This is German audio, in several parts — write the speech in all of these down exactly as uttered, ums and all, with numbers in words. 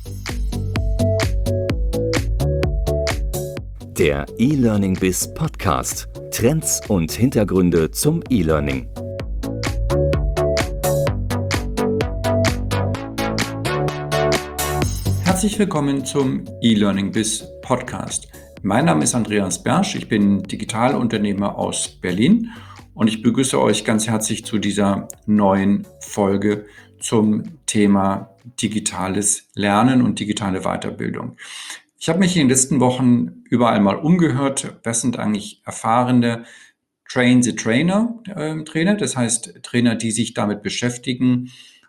Der E-Learning Biz Podcast. Trends und Hintergründe zum E-Learning. Herzlich willkommen zum E-Learning Biz Podcast. Mein Name ist Andreas Bersch, ich bin Digitalunternehmer aus Berlin und ich begrüße euch ganz herzlich zu dieser neuen Folge zum Thema digitales Lernen und digitale Weiterbildung. Ich habe mich in den letzten Wochen überall mal umgehört, was sind eigentlich erfahrene Train-the-Trainer äh, Trainer, das heißt Trainer, die sich damit beschäftigen,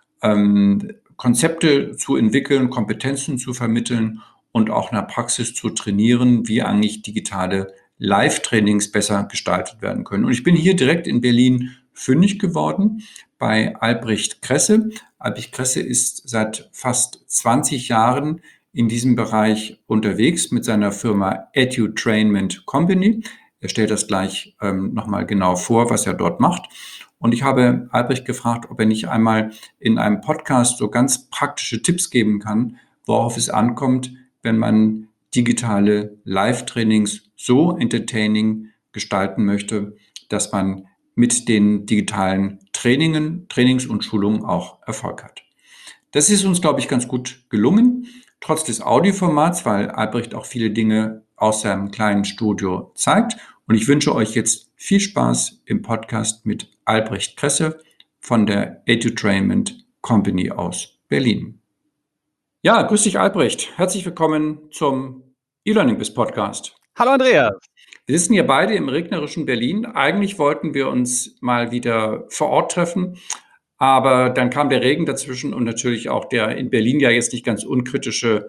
ähm, Konzepte zu entwickeln, Kompetenzen zu vermitteln und auch in der Praxis zu trainieren, wie eigentlich digitale Live-Trainings besser gestaltet werden können. Und ich bin hier direkt in Berlin fündig geworden bei Albrecht Kresse. Albrecht Kresse ist seit fast zwanzig Jahren in diesem Bereich unterwegs mit seiner Firma Edutrainment Company. Er stellt das gleich ähm, nochmal genau vor, was er dort macht. Und ich habe Albrecht gefragt, ob er nicht einmal in einem Podcast so ganz praktische Tipps geben kann, worauf es ankommt, wenn man digitale Live-Trainings so entertaining gestalten möchte, dass man mit den digitalen Trainingen, Trainings und Schulungen auch Erfolg hat. Das ist uns, glaube ich, ganz gut gelungen, trotz des Audioformats, weil Albrecht auch viele Dinge aus seinem kleinen Studio zeigt. Und ich wünsche euch jetzt viel Spaß im Podcast mit Albrecht Kresse von der Edutrainment Company aus Berlin. Ja, grüß dich Albrecht. Herzlich willkommen zum E-Learning Biz Podcast. Hallo Andreas. Wir sitzen hier beide im regnerischen Berlin. Eigentlich wollten wir uns mal wieder vor Ort treffen, aber dann kam der Regen dazwischen und natürlich auch der in Berlin ja jetzt nicht ganz unkritische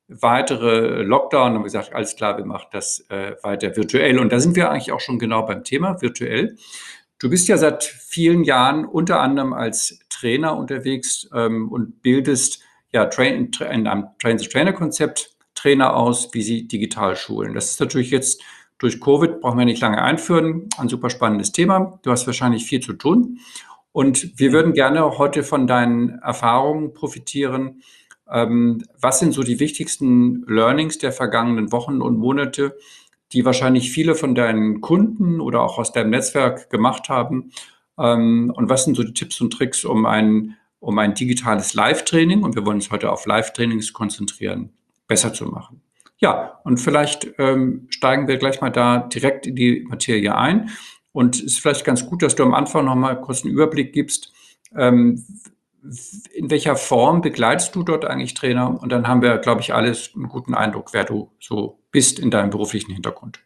weitere Lockdown. Und wir haben gesagt, alles klar, wir machen das äh, weiter virtuell. Und da sind wir eigentlich auch schon genau beim Thema virtuell. Du bist ja seit vielen Jahren unter anderem als Trainer unterwegs ähm, und bildest ja Train, in einem Train-the-Trainer-Konzept Trainer aus, wie sie digital schulen. Das ist natürlich jetzt durch Covid, brauchen wir nicht lange einführen, ein super spannendes Thema. Du hast wahrscheinlich viel zu tun. Und wir würden gerne heute von deinen Erfahrungen profitieren. Ähm, was sind so die wichtigsten Learnings der vergangenen Wochen und Monate, die wahrscheinlich viele von deinen Kunden oder auch aus deinem Netzwerk gemacht haben? Ähm, und was sind so die Tipps und Tricks, um ein, um ein digitales Live-Training, und wir wollen uns heute auf Live-Trainings konzentrieren, besser zu machen? Ja, und vielleicht ähm, steigen wir gleich mal da direkt in die Materie ein. Und es ist vielleicht ganz gut, dass du am Anfang noch mal kurz einen Überblick gibst, ähm, in welcher Form begleitest du dort eigentlich Trainer? Und dann haben wir, glaube ich, alles einen guten Eindruck, wer du so bist in deinem beruflichen Hintergrund.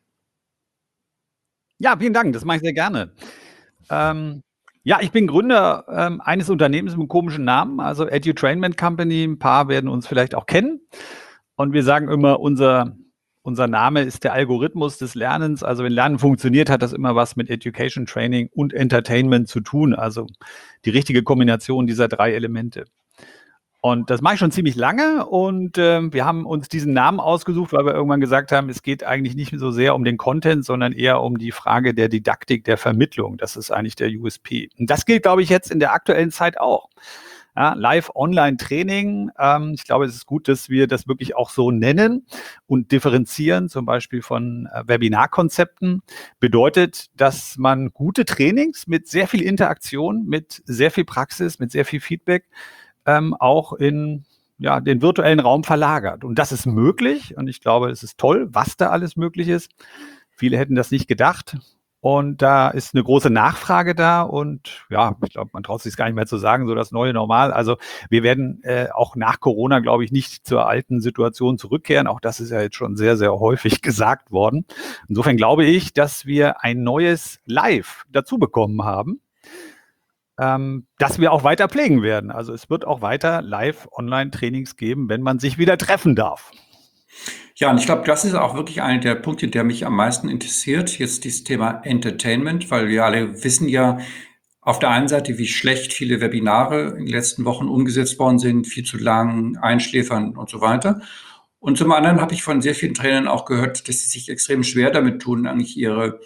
Ja, vielen Dank, das mache ich sehr gerne. Ähm, ja, ich bin Gründer ähm, eines Unternehmens mit einem komischen Namen, also Edutrainment Company. Ein paar werden uns vielleicht auch kennen. Und wir sagen immer, unser, unser Name ist der Algorithmus des Lernens. Also wenn Lernen funktioniert, hat das immer was mit Education, Training und Entertainment zu tun. Also die richtige Kombination dieser drei Elemente. Und das mache ich schon ziemlich lange und äh, wir haben uns diesen Namen ausgesucht, weil wir irgendwann gesagt haben, es geht eigentlich nicht so sehr um den Content, sondern eher um die Frage der Didaktik, der Vermittlung. Das ist eigentlich der U S P. Und das gilt, glaube ich, jetzt in der aktuellen Zeit auch. Ja, Live-Online-Training. Ähm, ich glaube, es ist gut, dass wir das wirklich auch so nennen und differenzieren, zum Beispiel von äh, Webinarkonzepten. Bedeutet, dass man gute Trainings mit sehr viel Interaktion, mit sehr viel Praxis, mit sehr viel Feedback ähm, auch in ja, den virtuellen Raum verlagert. Und das ist möglich. Und ich glaube, es ist toll, was da alles möglich ist. Viele hätten das nicht gedacht. Und da ist eine große Nachfrage da und ja, ich glaube, man traut sich gar nicht mehr zu sagen, so das neue Normal. Also wir werden äh, auch nach Corona, glaube ich, nicht zur alten Situation zurückkehren. Auch das ist ja jetzt schon sehr, sehr häufig gesagt worden. Insofern glaube ich, dass wir ein neues Live dazu bekommen haben, ähm, das wir auch weiter pflegen werden. Also es wird auch weiter Live-Online-Trainings geben, wenn man sich wieder treffen darf. Ja, und ich glaube, das ist auch wirklich einer der Punkte, der mich am meisten interessiert, jetzt dieses Thema Entertainment, weil wir alle wissen ja auf der einen Seite, wie schlecht viele Webinare in den letzten Wochen umgesetzt worden sind, viel zu lang, einschläfern und so weiter. Und zum anderen habe ich von sehr vielen Trainern auch gehört, dass sie sich extrem schwer damit tun, eigentlich ihre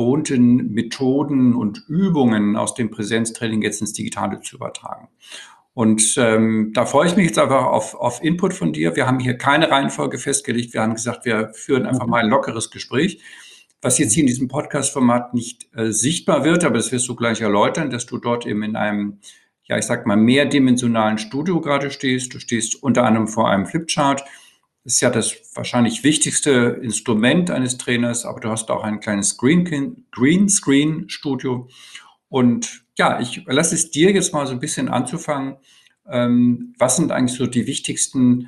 gewohnten Methoden und Übungen aus dem Präsenztraining jetzt ins Digitale zu übertragen. Und ähm, da freue ich mich jetzt einfach auf, auf Input von dir. Wir haben hier keine Reihenfolge festgelegt. Wir haben gesagt, wir führen einfach Mhm. mal ein lockeres Gespräch, was jetzt hier in diesem Podcast-Format nicht äh, sichtbar wird, aber das wirst du gleich erläutern, dass du dort eben in einem, ja, ich sag mal, mehrdimensionalen Studio gerade stehst. Du stehst unter anderem vor einem Flipchart. Das ist ja das wahrscheinlich wichtigste Instrument eines Trainers, aber du hast auch ein kleines Green- Greenscreen-Studio. Und ja, ich lasse es dir jetzt mal so ein bisschen anzufangen. Ähm, was sind eigentlich so die wichtigsten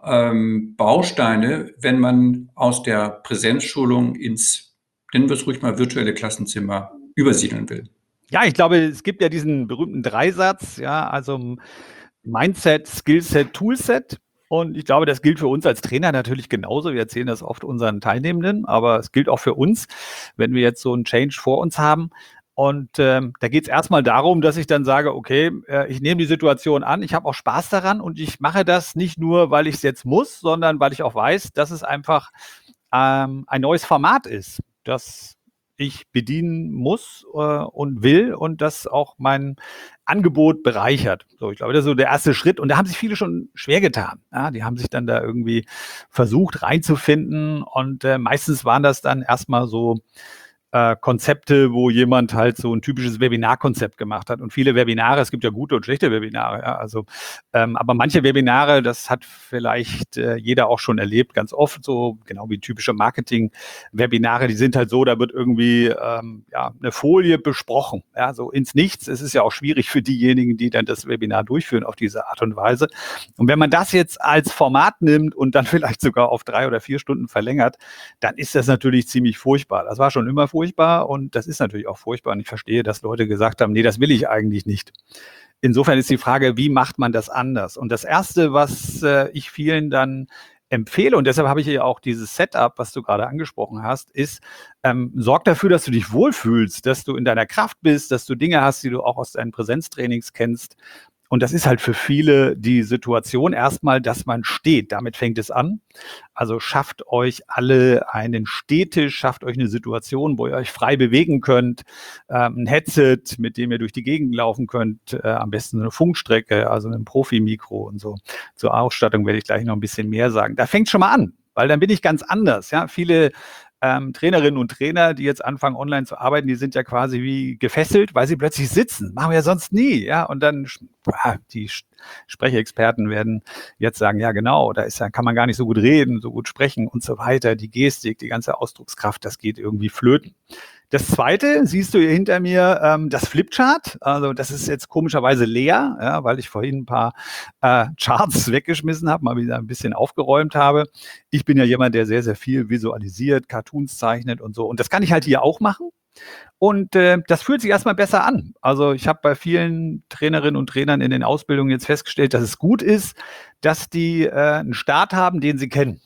ähm, Bausteine, wenn man aus der Präsenzschulung ins, nennen wir es ruhig mal, virtuelle Klassenzimmer übersiedeln will? Ja, ich glaube, es gibt ja diesen berühmten Dreisatz, ja, also Mindset, Skillset, Toolset. Und ich glaube, das gilt für uns als Trainer natürlich genauso. Wir erzählen das oft unseren Teilnehmenden, aber es gilt auch für uns, wenn wir jetzt so einen Change vor uns haben. Und ähm, da geht es erstmal darum, dass ich dann sage, okay, äh, ich nehme die Situation an, ich habe auch Spaß daran und ich mache das nicht nur, weil ich es jetzt muss, sondern weil ich auch weiß, dass es einfach ähm, ein neues Format ist, das ich bedienen muss äh, und will und das auch mein Angebot bereichert. So, ich glaube, das ist so der erste Schritt. Und da haben sich viele schon schwer getan. Ja, die haben sich dann da irgendwie versucht reinzufinden. Und äh, meistens waren das dann erstmal so äh, Konzepte, wo jemand halt so ein typisches Webinarkonzept gemacht hat. Und viele Webinare, es gibt ja gute und schlechte Webinare, ja, also, ähm, aber manche Webinare, das hat vielleicht äh, jeder auch schon erlebt, ganz oft so, genau wie typische Marketing-Webinare, die sind halt so, da wird irgendwie ähm, ja, eine Folie besprochen, ja, so ins Nichts. Es ist ja auch schwierig für diejenigen, die dann das Webinar durchführen auf diese Art und Weise. Und wenn man das jetzt als Format nimmt und dann vielleicht sogar auf drei oder vier Stunden verlängert, dann ist das natürlich ziemlich furchtbar. Das war schon immer furchtbar. Furchtbar und das ist natürlich auch furchtbar und ich verstehe, dass Leute gesagt haben, nee, das will ich eigentlich nicht. Insofern ist die Frage, wie macht man das anders? Und das Erste, was äh, ich vielen dann empfehle, und deshalb habe ich ja auch dieses Setup, was du gerade angesprochen hast, ist, ähm, sorg dafür, dass du dich wohlfühlst, dass du in deiner Kraft bist, dass du Dinge hast, die du auch aus deinen Präsenztrainings kennst. Und das ist halt für viele die Situation erstmal, dass man steht. Damit fängt es an. Also schafft euch alle einen Stehtisch, schafft euch eine Situation, wo ihr euch frei bewegen könnt. Ähm, ein Headset, mit dem ihr durch die Gegend laufen könnt. Äh, am besten eine Funkstrecke, also ein Profi-Mikro und so. Zur Ausstattung werde ich gleich noch ein bisschen mehr sagen. Da fängt schon mal an, weil dann bin ich ganz anders. Ja, viele Ähm, Trainerinnen und Trainer, die jetzt anfangen, online zu arbeiten, die sind ja quasi wie gefesselt, weil sie plötzlich sitzen. Machen wir ja sonst nie. Ja, und dann, ah, die Sprechexperten werden jetzt sagen, ja genau, da ist ja, kann man gar nicht so gut reden, so gut sprechen und so weiter. Die Gestik, die ganze Ausdruckskraft, das geht irgendwie flöten. Das Zweite, siehst du hier hinter mir, ähm, das Flipchart. Also das ist jetzt komischerweise leer, ja, weil ich vorhin ein paar äh, Charts weggeschmissen habe, mal wieder ein bisschen aufgeräumt habe. Ich bin ja jemand, der sehr, sehr viel visualisiert, Cartoons zeichnet und so. Und das kann ich halt hier auch machen. Und äh, das fühlt sich erstmal besser an. Also ich habe bei vielen Trainerinnen und Trainern in den Ausbildungen jetzt festgestellt, dass es gut ist, dass die äh, einen Start haben, den sie kennen.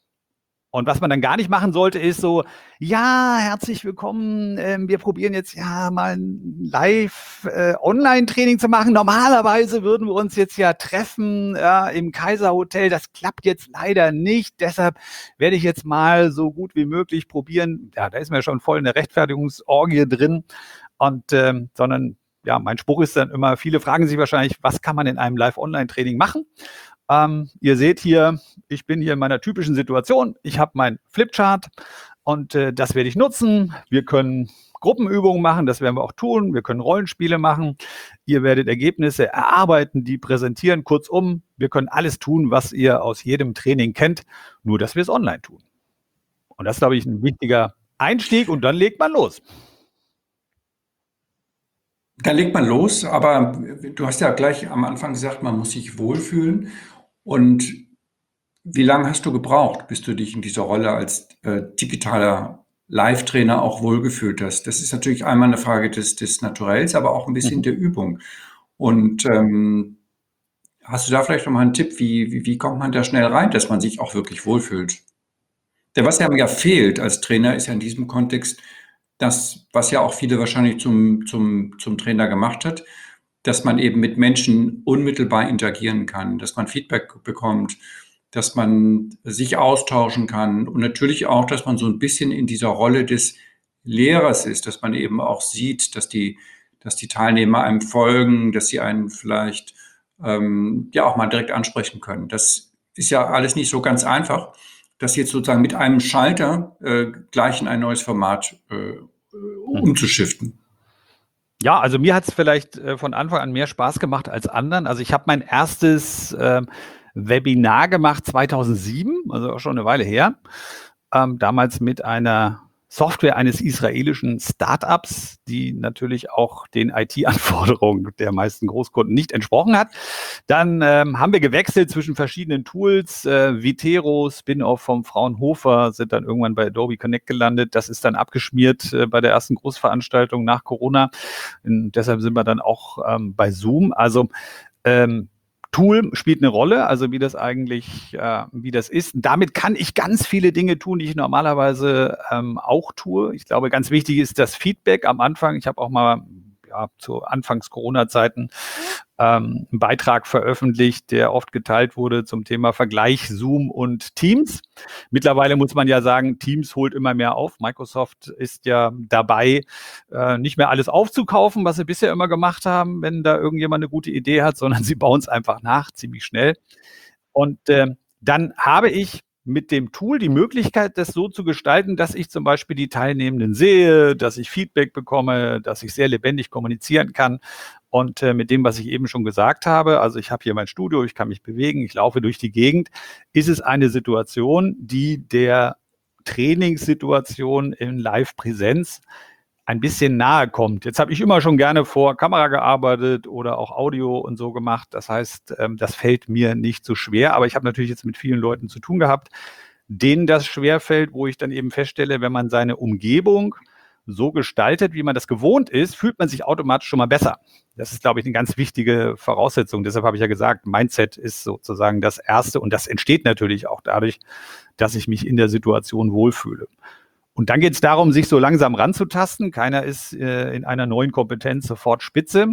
Und was man dann gar nicht machen sollte, ist so, ja, herzlich willkommen, ähm, wir probieren jetzt ja mal ein Live-Online-Training äh, zu machen. Normalerweise würden wir uns jetzt ja treffen ja, im Kaiserhotel. Das klappt jetzt leider nicht. Deshalb werde ich jetzt mal so gut wie möglich probieren. Ja, da ist mir schon voll eine Rechtfertigungsorgie drin. Und ähm, sondern, ja, mein Spruch ist dann immer, viele fragen sich wahrscheinlich, was kann man in einem Live-Online-Training machen? Ähm, ihr seht hier, ich bin hier in meiner typischen Situation. Ich habe mein Flipchart und äh, das werde ich nutzen. Wir können Gruppenübungen machen, das werden wir auch tun. Wir können Rollenspiele machen. Ihr werdet Ergebnisse erarbeiten, die präsentieren. Kurzum, wir können alles tun, was ihr aus jedem Training kennt, nur dass wir es online tun. Und das ist, glaube ich, ein wichtiger Einstieg und dann legt man los. Dann legt man los, aber du hast ja gleich am Anfang gesagt, man muss sich wohlfühlen. Und wie lange hast du gebraucht, bis du dich in dieser Rolle als äh, digitaler Live-Trainer auch wohlgefühlt hast? Das ist natürlich einmal eine Frage des, des Naturells, aber auch ein bisschen Mhm. der Übung. Und ähm, hast du da vielleicht noch mal einen Tipp, wie, wie, wie kommt man da schnell rein, dass man sich auch wirklich wohlfühlt? Denn was einem ja fehlt als Trainer, ist ja in diesem Kontext das, was ja auch viele wahrscheinlich zum, zum, zum Trainer gemacht hat, dass man eben mit Menschen unmittelbar interagieren kann, dass man Feedback bekommt, dass man sich austauschen kann und natürlich auch, dass man so ein bisschen in dieser Rolle des Lehrers ist, dass man eben auch sieht, dass die, dass die Teilnehmer einem folgen, dass sie einen vielleicht ähm, ja auch mal direkt ansprechen können. Das ist ja alles nicht so ganz einfach, das jetzt sozusagen mit einem Schalter äh, gleich in ein neues Format äh, umzuschiften. Ja, also mir hat es vielleicht äh, von Anfang an mehr Spaß gemacht als anderen. Also ich habe mein erstes ähm, Webinar gemacht zweitausendsieben, also auch schon eine Weile her. Ähm, damals mit einer Software eines israelischen Startups, die natürlich auch den I T-Anforderungen der meisten Großkunden nicht entsprochen hat. Dann ähm, haben wir gewechselt zwischen verschiedenen Tools. Äh, Vitero, Spin-off vom Fraunhofer, sind dann irgendwann bei Adobe Connect gelandet. Das ist dann abgeschmiert äh, bei der ersten Großveranstaltung nach Corona. Und deshalb sind wir dann auch ähm, bei Zoom. Also ähm, Tool spielt eine Rolle, also wie das eigentlich, äh, wie das ist. Damit kann ich ganz viele Dinge tun, die ich normalerweise ähm, auch tue. Ich glaube, ganz wichtig ist das Feedback am Anfang. Ich habe auch mal ja, zu Anfangs-Corona-Zeiten ähm, einen Beitrag veröffentlicht, der oft geteilt wurde zum Thema Vergleich Zoom und Teams. Mittlerweile muss man ja sagen, Teams holt immer mehr auf. Microsoft ist ja dabei, äh, nicht mehr alles aufzukaufen, was sie bisher immer gemacht haben, wenn da irgendjemand eine gute Idee hat, sondern sie bauen es einfach nach, ziemlich schnell. Und äh, dann habe ich mit dem Tool die Möglichkeit, das so zu gestalten, dass ich zum Beispiel die Teilnehmenden sehe, dass ich Feedback bekomme, dass ich sehr lebendig kommunizieren kann. Und äh, mit dem, was ich eben schon gesagt habe, also ich habe hier mein Studio, ich kann mich bewegen, ich laufe durch die Gegend, ist es eine Situation, die der Trainingssituation in Live-Präsenz ein bisschen nahe kommt. Jetzt habe ich immer schon gerne vor Kamera gearbeitet oder auch Audio und so gemacht. Das heißt, ähm, das fällt mir nicht so schwer. Aber ich habe natürlich jetzt mit vielen Leuten zu tun gehabt, denen das schwerfällt, wo ich dann eben feststelle, wenn man seine Umgebung so gestaltet, wie man das gewohnt ist, fühlt man sich automatisch schon mal besser. Das ist, glaube ich, eine ganz wichtige Voraussetzung. Deshalb habe ich ja gesagt, Mindset ist sozusagen das Erste. Und das entsteht natürlich auch dadurch, dass ich mich in der Situation wohlfühle. Und dann geht es darum, sich so langsam ranzutasten. Keiner ist äh, in einer neuen Kompetenz sofort Spitze.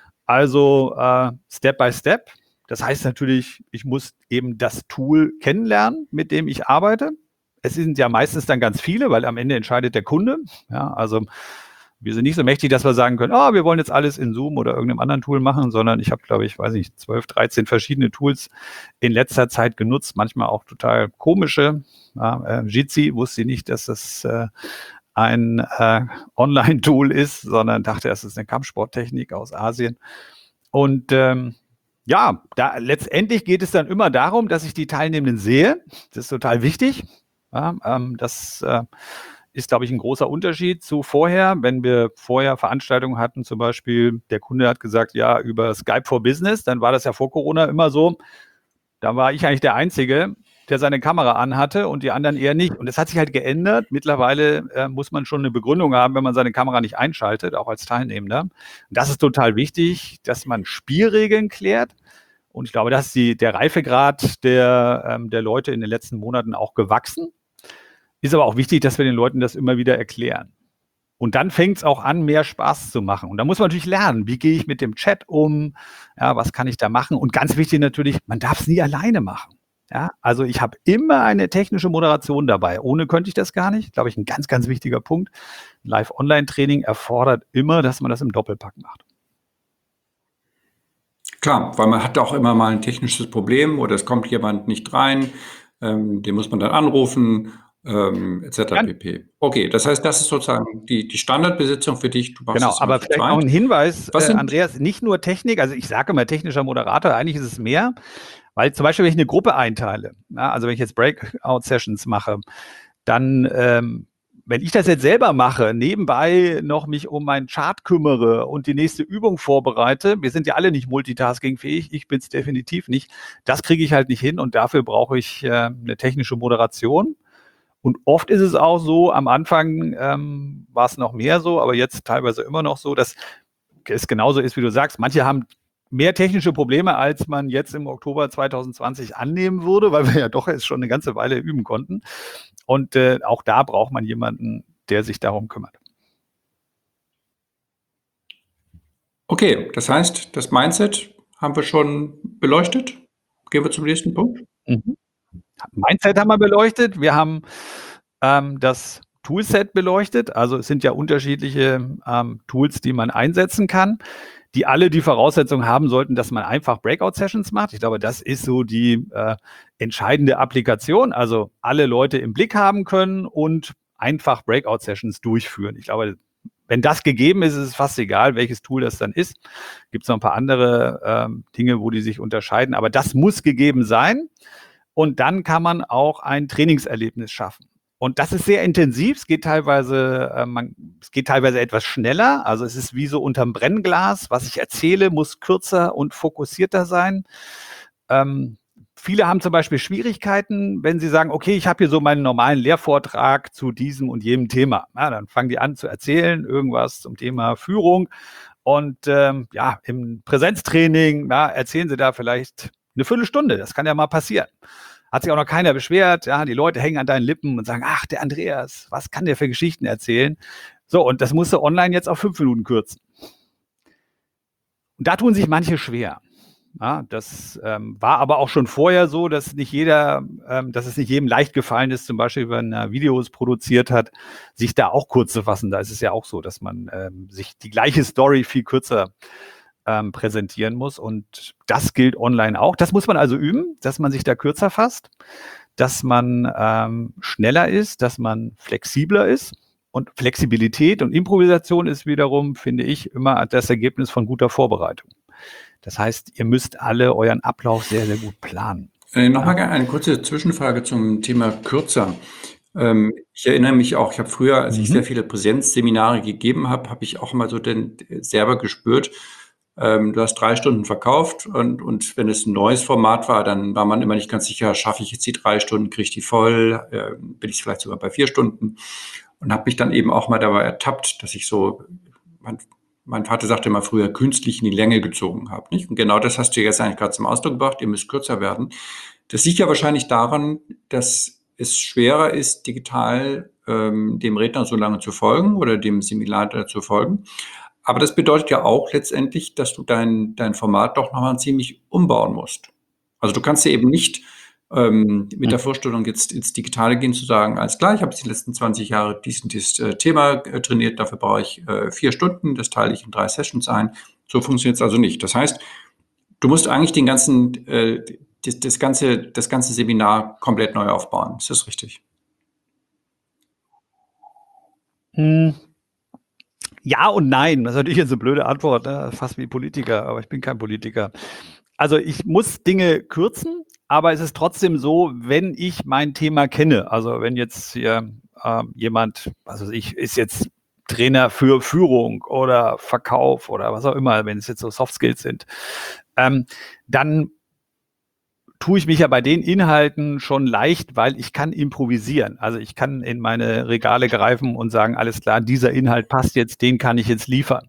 Also äh, Step by Step. Das heißt natürlich, ich muss eben das Tool kennenlernen, mit dem ich arbeite. Es sind ja meistens dann ganz viele, weil am Ende entscheidet der Kunde. Ja, also wir sind nicht so mächtig, dass wir sagen können, oh, wir wollen jetzt alles in Zoom oder irgendeinem anderen Tool machen, sondern ich habe, glaube ich, weiß nicht, zwölf, dreizehn verschiedene Tools in letzter Zeit genutzt, manchmal auch total komische. Ja, äh, Jitsi wusste nicht, dass das äh, ein äh, Online-Tool ist, sondern dachte, es ist eine Kampfsporttechnik aus Asien. Und ähm, ja, da letztendlich geht es dann immer darum, dass ich die Teilnehmenden sehe. Das ist total wichtig. Ja, ähm, das äh, ist, glaube ich, ein großer Unterschied zu vorher. Wenn wir vorher Veranstaltungen hatten, zum Beispiel, der Kunde hat gesagt, ja, über Skype for Business, dann war das ja vor Corona immer so, da war ich eigentlich der Einzige, der seine Kamera anhatte und die anderen eher nicht. Und das hat sich halt geändert. Mittlerweile äh, muss man schon eine Begründung haben, wenn man seine Kamera nicht einschaltet, auch als Teilnehmender. Und das ist total wichtig, dass man Spielregeln klärt. Und ich glaube, das ist die, der Reifegrad der, ähm, der Leute in den letzten Monaten auch gewachsen. Ist aber auch wichtig, dass wir den Leuten das immer wieder erklären. Und dann fängt es auch an, mehr Spaß zu machen. Und da muss man natürlich lernen, wie gehe ich mit dem Chat um, ja, was kann ich da machen? Und ganz wichtig natürlich, man darf es nie alleine machen. Ja, also ich habe immer eine technische Moderation dabei. Ohne könnte ich das gar nicht. Glaube ich, ein ganz, ganz wichtiger Punkt. Live-Online-Training erfordert immer, dass man das im Doppelpack macht. Klar, weil man hat auch immer mal ein technisches Problem oder es kommt jemand nicht rein, ähm, den muss man dann anrufen, ähm, et cetera Ja. pp. Okay, das heißt, das ist sozusagen die, die Standardbesitzung für dich. Du machst Genau, es immer aber zu vielleicht zweit. auch ein Hinweis, Was äh, sind- Andreas, nicht nur Technik, also ich sage immer technischer Moderator, eigentlich ist es mehr, weil zum Beispiel, wenn ich eine Gruppe einteile, ja, also wenn ich jetzt Breakout-Sessions mache, dann, ähm, wenn ich das jetzt selber mache, nebenbei noch mich um meinen Chart kümmere und die nächste Übung vorbereite, wir sind ja alle nicht multitaskingfähig, ich bin es definitiv nicht, das kriege ich halt nicht hin und dafür brauche ich äh, eine technische Moderation. Und oft ist es auch so, am Anfang ähm, war es noch mehr so, aber jetzt teilweise immer noch so, dass es genauso ist, wie du sagst. Manche haben mehr technische Probleme, als man jetzt im Oktober zwanzig zwanzig annehmen würde, weil wir ja doch jetzt schon eine ganze Weile üben konnten. Und äh, auch da braucht man jemanden, der sich darum kümmert. Okay, das heißt, das Mindset haben wir schon beleuchtet. Gehen wir zum nächsten Punkt. Mhm. Mindset haben wir beleuchtet. Wir haben ähm, das Toolset beleuchtet. Also es sind ja unterschiedliche ähm, Tools, die man einsetzen kann, die alle die Voraussetzung haben sollten, dass man einfach Breakout-Sessions macht. Ich glaube, das ist so die äh, entscheidende Applikation. Also alle Leute im Blick haben können und einfach Breakout-Sessions durchführen. Ich glaube, wenn das gegeben ist, ist es fast egal, welches Tool das dann ist. Gibt es noch ein paar andere ähm, Dinge, wo die sich unterscheiden. Aber das muss gegeben sein. Und dann kann man auch ein Trainingserlebnis schaffen. Und das ist sehr intensiv. Es geht teilweise, äh, man, es geht teilweise etwas schneller. Also es ist wie so unterm Brennglas. Was ich erzähle, muss kürzer und fokussierter sein. Ähm, viele haben zum Beispiel Schwierigkeiten, wenn sie sagen, okay, ich habe hier so meinen normalen Lehrvortrag zu diesem und jenem Thema. Ja, dann fangen die an zu erzählen, irgendwas zum Thema Führung. Und ähm, ja, im Präsenztraining na, erzählen sie da vielleicht eine Viertelstunde. Das kann ja mal passieren. Hat sich auch noch keiner beschwert. Ja, die Leute hängen an deinen Lippen und sagen, ach, der Andreas, was kann der für Geschichten erzählen? So, und das musst du online jetzt auf fünf Minuten kürzen. Und da tun sich manche schwer. Ja, das ähm, war aber auch schon vorher so, dass nicht jeder, ähm, dass es nicht jedem leicht gefallen ist, zum Beispiel, wenn er Videos produziert hat, sich da auch kurz zu fassen. Da ist es ja auch so, dass man ähm, sich die gleiche Story viel kürzer Ähm, präsentieren muss. Und das gilt online auch. Das muss man also üben, dass man sich da kürzer fasst, dass man ähm, schneller ist, dass man flexibler ist. Und Flexibilität und Improvisation ist wiederum, finde ich, immer das Ergebnis von guter Vorbereitung. Das heißt, ihr müsst alle euren Ablauf sehr, sehr gut planen. Äh, Nochmal ja. eine kurze Zwischenfrage zum Thema kürzer. Ähm, ich erinnere mich auch, ich habe früher, als mhm. ich sehr viele Präsenzseminare gegeben habe, habe ich auch mal so den, selber gespürt, Ähm, du hast drei Stunden verkauft und, und wenn es ein neues Format war, dann war man immer nicht ganz sicher, schaffe ich jetzt die drei Stunden, kriege ich die voll, äh, bin ich vielleicht sogar bei vier Stunden und habe mich dann eben auch mal dabei ertappt, dass ich so, mein, mein Vater sagte immer früher, künstlich in die Länge gezogen habe. Nicht? Und genau das hast du jetzt eigentlich gerade zum Ausdruck gebracht, ihr müsst kürzer werden. Das liegt ja wahrscheinlich daran, dass es schwerer ist, digital ähm, dem Redner so lange zu folgen oder dem Seminar zu folgen. Aber das bedeutet ja auch letztendlich, dass du dein, dein Format doch nochmal ziemlich umbauen musst. Also du kannst ja eben nicht ähm, mit der Vorstellung jetzt ins Digitale gehen, zu sagen, alles klar, ich habe die letzten zwanzig Jahre dies und dieses äh, Thema äh, trainiert, dafür brauche ich äh, vier Stunden, das teile ich in drei Sessions ein. So funktioniert es also nicht. Das heißt, du musst eigentlich den ganzen, äh, das, das, ganze, das ganze Seminar komplett neu aufbauen. Ist das richtig? Hm. Ja und nein. Das ist natürlich jetzt eine blöde Antwort, ne? Fast wie Politiker, aber ich bin kein Politiker. Also ich muss Dinge kürzen, aber es ist trotzdem so, wenn ich mein Thema kenne, also wenn jetzt hier äh, jemand, was weiß ich, ist jetzt Trainer für Führung oder Verkauf oder was auch immer, wenn es jetzt so Soft Skills sind, ähm, dann tue ich mich ja bei den Inhalten schon leicht, weil ich kann improvisieren. Also ich kann in meine Regale greifen und sagen, alles klar, dieser Inhalt passt jetzt, den kann ich jetzt liefern.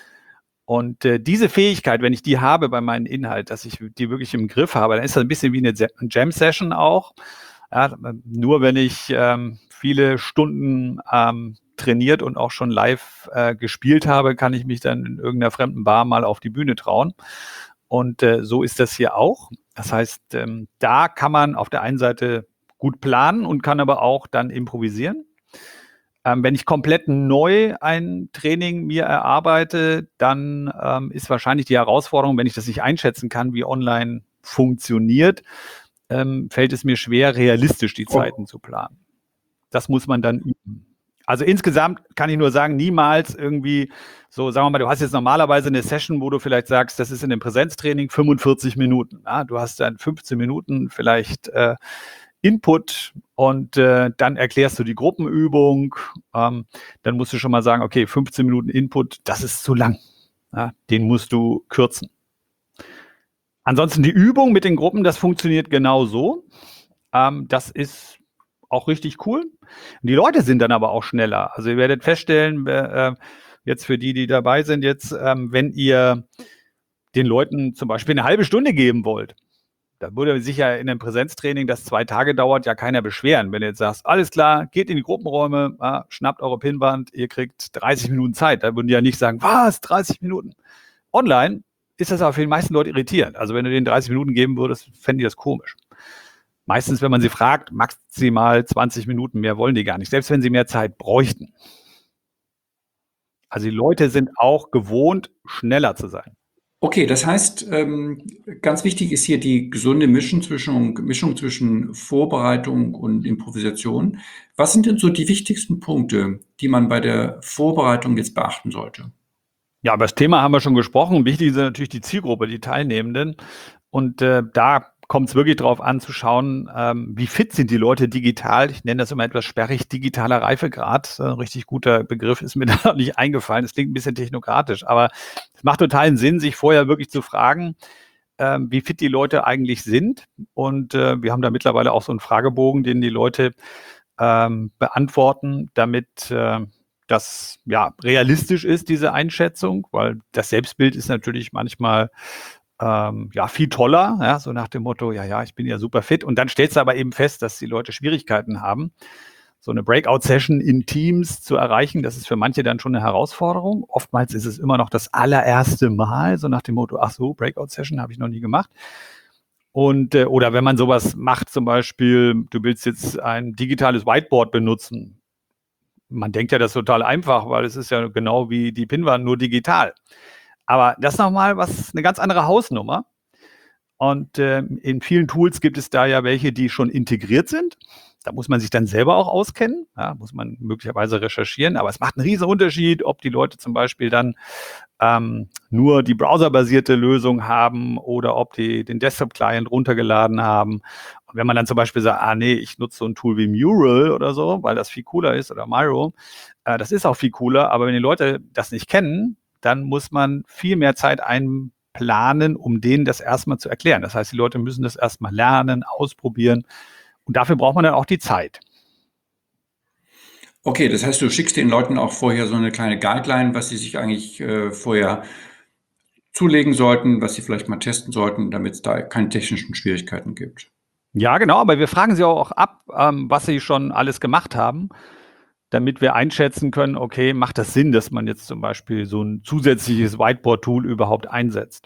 Und äh, diese Fähigkeit, wenn ich die habe bei meinem Inhalt, dass ich die wirklich im Griff habe, dann ist das ein bisschen wie eine Jam-Session auch. Ja, nur wenn ich ähm, viele Stunden ähm, trainiert und auch schon live äh, gespielt habe, kann ich mich dann in irgendeiner fremden Bar mal auf die Bühne trauen. Und äh, so ist das hier auch. Das heißt, ähm, da kann man auf der einen Seite gut planen und kann aber auch dann improvisieren. Ähm, wenn ich komplett neu ein Training mir erarbeite, dann ähm, ist wahrscheinlich die Herausforderung, wenn ich das nicht einschätzen kann, wie online funktioniert, ähm, fällt es mir schwer, realistisch die Zeiten oh. zu planen. Das muss man dann üben. Also insgesamt kann ich nur sagen, niemals irgendwie so, sagen wir mal, du hast jetzt normalerweise eine Session, wo du vielleicht sagst, das ist in dem Präsenztraining fünfundvierzig Minuten. Ja, du hast dann fünfzehn Minuten vielleicht äh, Input und äh, dann erklärst du die Gruppenübung. Ähm, dann musst du schon mal sagen, okay, fünfzehn Minuten Input, das ist zu lang. Ja, den musst du kürzen. Ansonsten die Übung mit den Gruppen, das funktioniert genau so. Ähm, das ist auch richtig cool. Die Leute sind dann aber auch schneller. Also ihr werdet feststellen, äh, jetzt für die, die dabei sind, jetzt, ähm, wenn ihr den Leuten zum Beispiel eine halbe Stunde geben wollt, da würde sich ja in einem Präsenztraining, das zwei Tage dauert, ja keiner beschweren. Wenn du jetzt sagst, alles klar, geht in die Gruppenräume, ah, schnappt eure Pinnwand, ihr kriegt dreißig Minuten Zeit. Da würden die ja nicht sagen, was, dreißig Minuten? Online ist das aber für die meisten Leute irritierend. Also wenn du denen dreißig Minuten geben würdest, fänden die das komisch. meistens, wenn man sie fragt, maximal zwanzig Minuten, mehr wollen die gar nicht, selbst wenn sie mehr Zeit bräuchten. Also die Leute sind auch gewohnt, schneller zu sein. Okay, das heißt, ähm, ganz wichtig ist hier die gesunde Mischung zwischen, Mischung zwischen Vorbereitung und Improvisation. Was sind denn so die wichtigsten Punkte, die man bei der Vorbereitung jetzt beachten sollte? Ja, über das Thema haben wir schon gesprochen. Wichtig ist natürlich die Zielgruppe, die Teilnehmenden. Und äh, da kommt es wirklich darauf an zu schauen, ähm, wie fit sind die Leute digital. Ich nenne das immer etwas sperrig, digitaler Reifegrad. Ein richtig guter Begriff ist mir da noch nicht eingefallen. Das klingt ein bisschen technokratisch, aber es macht totalen Sinn, sich vorher wirklich zu fragen, ähm, wie fit die Leute eigentlich sind. Und äh, wir haben da mittlerweile auch so einen Fragebogen, den die Leute ähm, beantworten, damit äh, das ja realistisch ist, diese Einschätzung, weil das Selbstbild ist natürlich manchmal ähm, ja, viel toller, ja, so nach dem Motto, ja, ja, ich bin ja super fit. Und dann stellst du aber eben fest, dass die Leute Schwierigkeiten haben, so eine Breakout-Session in Teams zu erreichen. Das ist für manche dann schon eine Herausforderung. Oftmals ist es immer noch das allererste Mal, so nach dem Motto, ach so, Breakout-Session habe ich noch nie gemacht. Und, äh, oder wenn man sowas macht, zum Beispiel, du willst jetzt ein digitales Whiteboard benutzen. Man denkt ja, das ist total einfach, weil es ist ja genau wie die Pinnwand, nur digital. Aber das ist nochmal was, eine ganz andere Hausnummer. Und äh, in vielen Tools gibt es da ja welche, die schon integriert sind. Da muss man sich dann selber auch auskennen, ja, muss man möglicherweise recherchieren. Aber es macht einen riesen Unterschied, ob die Leute zum Beispiel dann ähm, nur die browserbasierte Lösung haben oder ob die den Desktop-Client runtergeladen haben. Und wenn man dann zum Beispiel sagt, ah nee, ich nutze so ein Tool wie Mural oder so, weil das viel cooler ist, oder Miro, äh, das ist auch viel cooler. Aber wenn die Leute das nicht kennen, dann muss man viel mehr Zeit einplanen, um denen das erstmal zu erklären. Das heißt, die Leute müssen das erstmal lernen, ausprobieren. Und dafür braucht man dann auch die Zeit. Okay, das heißt, du schickst den Leuten auch vorher so eine kleine Guideline, was sie sich eigentlich äh, vorher zulegen sollten, was sie vielleicht mal testen sollten, damit es da keine technischen Schwierigkeiten gibt. Ja, genau, aber wir fragen sie auch ab, ähm, was sie schon alles gemacht haben, damit wir einschätzen können, okay, macht das Sinn, dass man jetzt zum Beispiel so ein zusätzliches Whiteboard-Tool überhaupt einsetzt?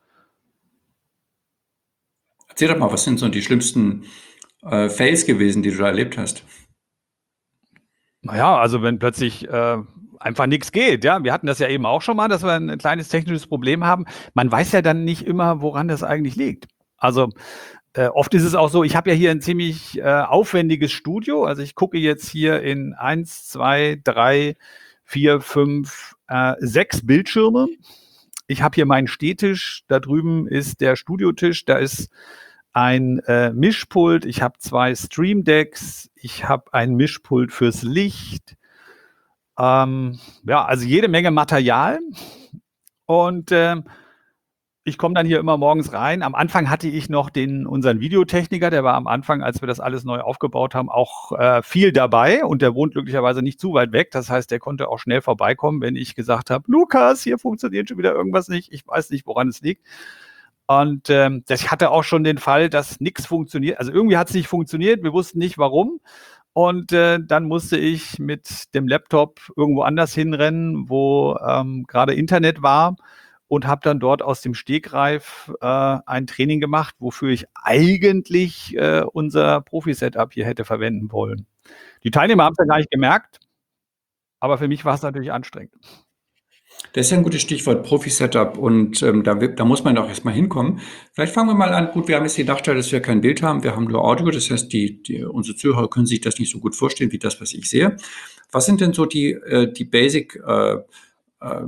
Erzähl doch mal, was sind so die schlimmsten äh, Fails gewesen, die du da erlebt hast? Naja, also wenn plötzlich äh, einfach nichts geht, ja. Wir hatten das ja eben auch schon mal, dass wir ein kleines technisches Problem haben. Man weiß ja dann nicht immer, woran das eigentlich liegt. Also äh, oft ist es auch so, ich habe ja hier ein ziemlich äh, aufwendiges Studio. Also ich gucke jetzt hier in eins, zwei, drei, vier, fünf, äh, sechs Bildschirme. Ich habe hier meinen Stehtisch, da drüben ist der Studiotisch, da ist ein äh, Mischpult, ich habe zwei Stream Decks, ich habe ein Mischpult fürs Licht. Ähm, ja, also jede Menge Material. Und äh, ich komme dann hier immer morgens rein. Am Anfang hatte ich noch den, unseren Videotechniker, der war am Anfang, als wir das alles neu aufgebaut haben, auch äh, viel dabei. Und der wohnt glücklicherweise nicht zu weit weg. Das heißt, der konnte auch schnell vorbeikommen, wenn ich gesagt habe, Lukas, hier funktioniert schon wieder irgendwas nicht. Ich weiß nicht, woran es liegt. Und ähm, das hatte auch schon den Fall, dass nichts funktioniert. Also irgendwie hat es nicht funktioniert. Wir wussten nicht, warum. Und äh, dann musste ich mit dem Laptop irgendwo anders hinrennen, wo ähm, gerade Internet war, und habe dann dort aus dem Stegreif äh, ein Training gemacht, wofür ich eigentlich äh, unser Profi-Setup hier hätte verwenden wollen. Die Teilnehmer haben es ja gar nicht gemerkt, aber für mich war es natürlich anstrengend. Das ist ja ein gutes Stichwort, Profi-Setup, und ähm, da, da muss man doch erstmal hinkommen. Vielleicht fangen wir mal an. Gut, wir haben jetzt den Nachteil, dass wir kein Bild haben, wir haben nur Audio, das heißt, die, die, unsere Zuhörer können sich das nicht so gut vorstellen, wie das, was ich sehe. Was sind denn so die, äh, die Basic äh, äh,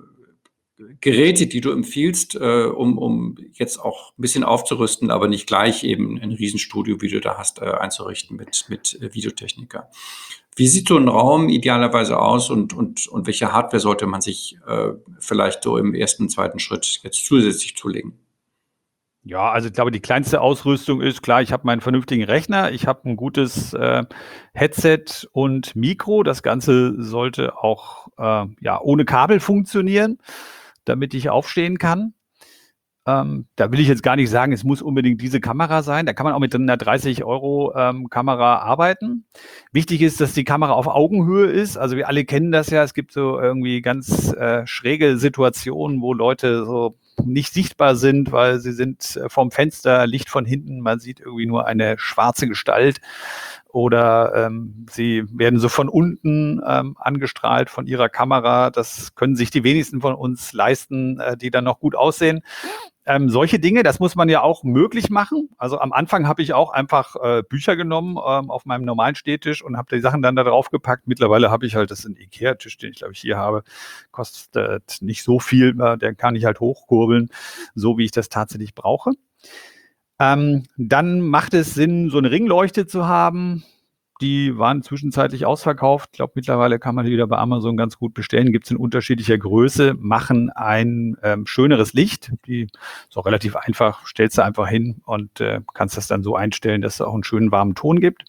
Geräte, die du empfiehlst, äh, um, um jetzt auch ein bisschen aufzurüsten, aber nicht gleich eben ein Riesenstudio, wie du da hast, äh, einzurichten mit, mit äh, Videotechniker? Wie sieht so ein Raum idealerweise aus, und, und, und welche Hardware sollte man sich äh, vielleicht so im ersten, zweiten Schritt jetzt zusätzlich zulegen? Ja, also ich glaube, die kleinste Ausrüstung ist, klar, ich habe meinen vernünftigen Rechner, ich habe ein gutes äh, Headset und Mikro. Das Ganze sollte auch äh, ja, ohne Kabel funktionieren, damit ich aufstehen kann. Ähm, da will ich jetzt gar nicht sagen, es muss unbedingt diese Kamera sein. Da kann man auch mit einer dreißig Euro ähm, Kamera arbeiten. Wichtig ist, dass die Kamera auf Augenhöhe ist. Also wir alle kennen das ja. Es gibt so irgendwie ganz äh, schräge Situationen, wo Leute so nicht sichtbar sind, weil sie sind äh, vom Fenster, Licht von hinten, man sieht irgendwie nur eine schwarze Gestalt oder ähm, sie werden so von unten ähm, angestrahlt von ihrer Kamera. Das können sich die wenigsten von uns leisten, äh, die dann noch gut aussehen. Ähm, solche Dinge, das muss man ja auch möglich machen. Also am Anfang habe ich auch einfach äh, Bücher genommen ähm, auf meinem normalen Stehtisch und habe die Sachen dann da drauf gepackt. Mittlerweile habe ich halt, das ist ein Ikea-Tisch, den ich glaube ich hier habe, kostet nicht so viel, äh, den kann ich halt hochkurbeln, so wie ich das tatsächlich brauche. Ähm, dann macht es Sinn, so eine Ringleuchte zu haben. Die waren zwischenzeitlich ausverkauft. Ich glaube, mittlerweile kann man die wieder bei Amazon ganz gut bestellen. Gibt es in unterschiedlicher Größe, machen ein ähm, schöneres Licht. Die ist auch relativ einfach, stellst du einfach hin und äh, kannst das dann so einstellen, dass es auch einen schönen warmen Ton gibt.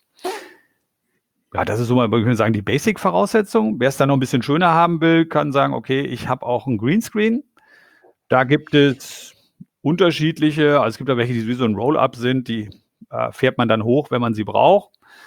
Ja, das ist so mal, würde ich sagen, die Basic-Voraussetzung. Wer es dann noch ein bisschen schöner haben will, kann sagen, okay, ich habe auch einen Greenscreen. Da gibt es unterschiedliche, also es gibt da welche, die wie so ein Roll-Up sind, die äh, fährt man dann hoch, wenn man sie braucht.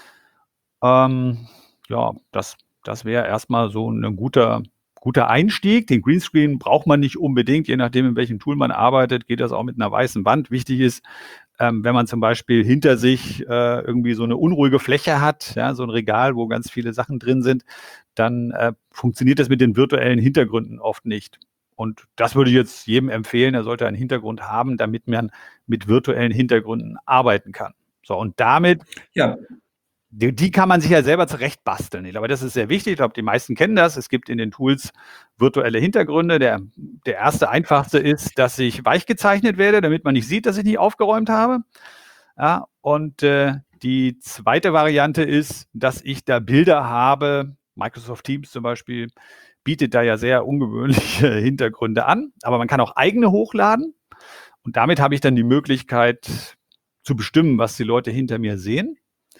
Ähm, ja, das, das wäre erstmal so ein guter, guter Einstieg. Den Greenscreen braucht man nicht unbedingt, je nachdem, in welchem Tool man arbeitet, geht das auch mit einer weißen Wand. Wichtig ist, ähm, wenn man zum Beispiel hinter sich äh, irgendwie so eine unruhige Fläche hat, ja, so ein Regal, wo ganz viele Sachen drin sind, dann äh, funktioniert das mit den virtuellen Hintergründen oft nicht. Und das würde ich jetzt jedem empfehlen, er sollte einen Hintergrund haben, damit man mit virtuellen Hintergründen arbeiten kann. So, und damit Ja, Die, die kann man sich ja selber zurecht basteln. Ich glaube, das ist sehr wichtig. Ich glaube, die meisten kennen das. Es gibt in den Tools virtuelle Hintergründe. Der, der erste, einfachste ist, dass ich weich gezeichnet werde, damit man nicht sieht, dass ich nicht aufgeräumt habe. Ja, und äh, die zweite Variante ist, dass ich da Bilder habe. Microsoft Teams zum Beispiel bietet da ja sehr ungewöhnliche Hintergründe an. Aber man kann auch eigene hochladen. Und damit habe ich dann die Möglichkeit zu bestimmen, was die Leute hinter mir sehen.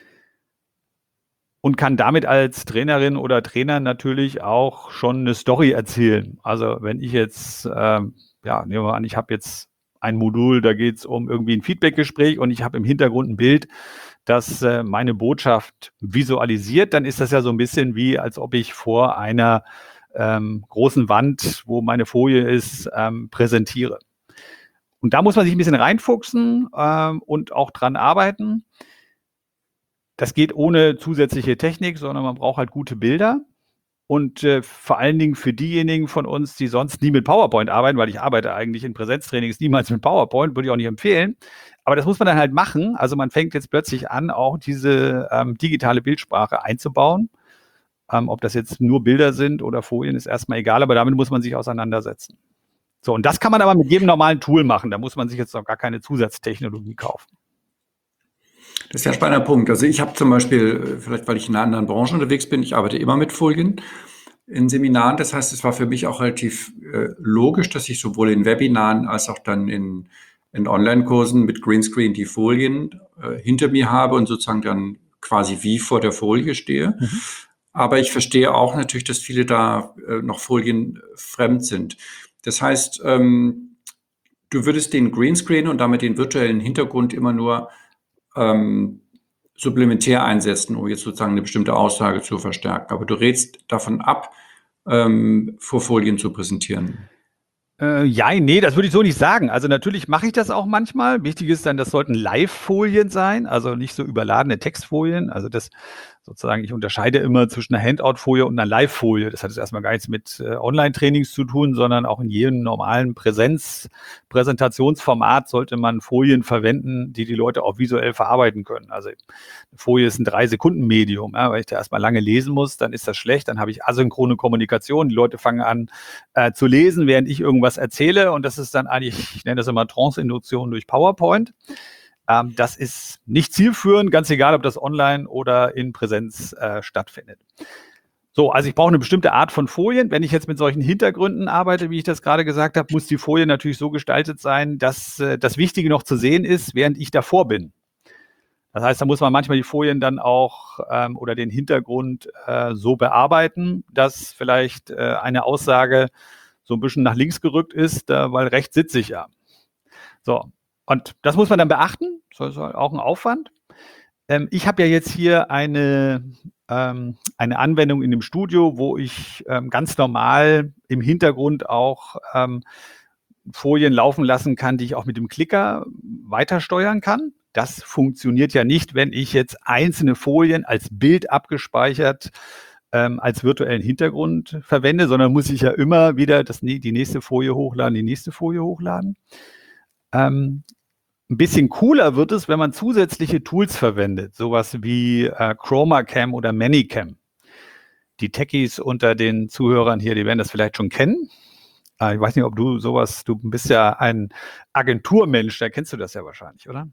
Und kann damit als Trainerin oder Trainer natürlich auch schon eine Story erzählen. Also wenn ich jetzt, ähm, ja, nehmen wir mal an, ich habe jetzt ein Modul, da geht es um irgendwie ein Feedbackgespräch und ich habe im Hintergrund ein Bild, das äh, meine Botschaft visualisiert, dann ist das ja so ein bisschen wie, als ob ich vor einer ähm, großen Wand, wo meine Folie ist, ähm, präsentiere. Und da muss man sich ein bisschen reinfuchsen ähm, und auch dran arbeiten. Das geht ohne zusätzliche Technik, sondern man braucht halt gute Bilder. Und äh, vor allen Dingen für diejenigen von uns, die sonst nie mit PowerPoint arbeiten, weil ich arbeite eigentlich in Präsenztrainings niemals mit PowerPoint, würde ich auch nicht empfehlen. Aber das muss man dann halt machen. Also man fängt jetzt plötzlich an, auch diese ähm, digitale Bildsprache einzubauen. Ähm, ob das jetzt nur Bilder sind oder Folien, ist erstmal egal, aber damit muss man sich auseinandersetzen. So, und das kann man aber mit jedem normalen Tool machen. Da muss man sich jetzt noch gar keine Zusatztechnologie kaufen. das ist ja ein spannender Punkt. Also ich habe zum Beispiel, vielleicht weil ich in einer anderen Branche unterwegs bin, ich arbeite immer mit Folien in Seminaren. Das heißt, es war für mich auch relativ äh, logisch, dass ich sowohl in Webinaren als auch dann in, in Online-Kursen mit Greenscreen die Folien äh, hinter mir habe und sozusagen dann quasi wie vor der Folie stehe. Mhm. Aber ich verstehe auch natürlich, dass viele da äh, noch Folien fremd sind. Das heißt, ähm, du würdest den Greenscreen und damit den virtuellen Hintergrund immer nur ähm, supplementär einsetzen, um jetzt sozusagen eine bestimmte Aussage zu verstärken. Aber du rätst davon ab, ähm, vor Folien zu präsentieren. Äh, ja, nee, das würde ich so nicht sagen. Also natürlich mache ich das auch manchmal. Wichtig ist dann, das sollten Live-Folien sein, also nicht so überladene Textfolien. Also das sozusagen, ich unterscheide immer zwischen einer Handout-Folie und einer Live-Folie. Das hat jetzt erstmal gar nichts mit äh, Online-Trainings zu tun, sondern auch in jedem normalen Präsenz-Präsentationsformat sollte man Folien verwenden, die die Leute auch visuell verarbeiten können. Also eine Folie ist ein drei-Sekunden-Medium, ja, weil ich da erstmal lange lesen muss, dann ist das schlecht, dann habe ich asynchrone Kommunikation, die Leute fangen an äh, zu lesen, während ich irgendwas erzähle und das ist dann eigentlich, ich nenne das immer Trance-Induktion durch PowerPoint. Ähm, das ist nicht zielführend, ganz egal, ob das online oder in Präsenz äh, stattfindet. So, also ich brauche eine bestimmte Art von Folien. Wenn ich jetzt mit solchen Hintergründen arbeite, wie ich das gerade gesagt habe, muss die Folie natürlich so gestaltet sein, dass äh, das Wichtige noch zu sehen ist, während ich davor bin. Das heißt, da muss man manchmal die Folien dann auch ähm, oder den Hintergrund äh, so bearbeiten, dass vielleicht äh, eine Aussage so ein bisschen nach links gerückt ist, äh, weil rechts sitze ich ja. So, und das muss man dann beachten. Das ist auch ein Aufwand. Ähm, ich habe ja jetzt hier eine, ähm, eine Anwendung in dem Studio, wo ich ähm, ganz normal im Hintergrund auch ähm, Folien laufen lassen kann, die ich auch mit dem Klicker weiter steuern kann. Das funktioniert ja nicht, wenn ich jetzt einzelne Folien als Bild abgespeichert ähm, als virtuellen Hintergrund verwende, sondern muss ich ja immer wieder das, die nächste Folie hochladen, die nächste Folie hochladen. Ähm, ein bisschen cooler wird es, wenn man zusätzliche Tools verwendet, sowas wie äh, ChromaCam oder ManyCam. Die Techies unter den Zuhörern hier, die werden das vielleicht schon kennen. Äh, ich weiß nicht, ob du sowas, du bist ja ein Agenturmensch, da kennst du das ja wahrscheinlich, oder?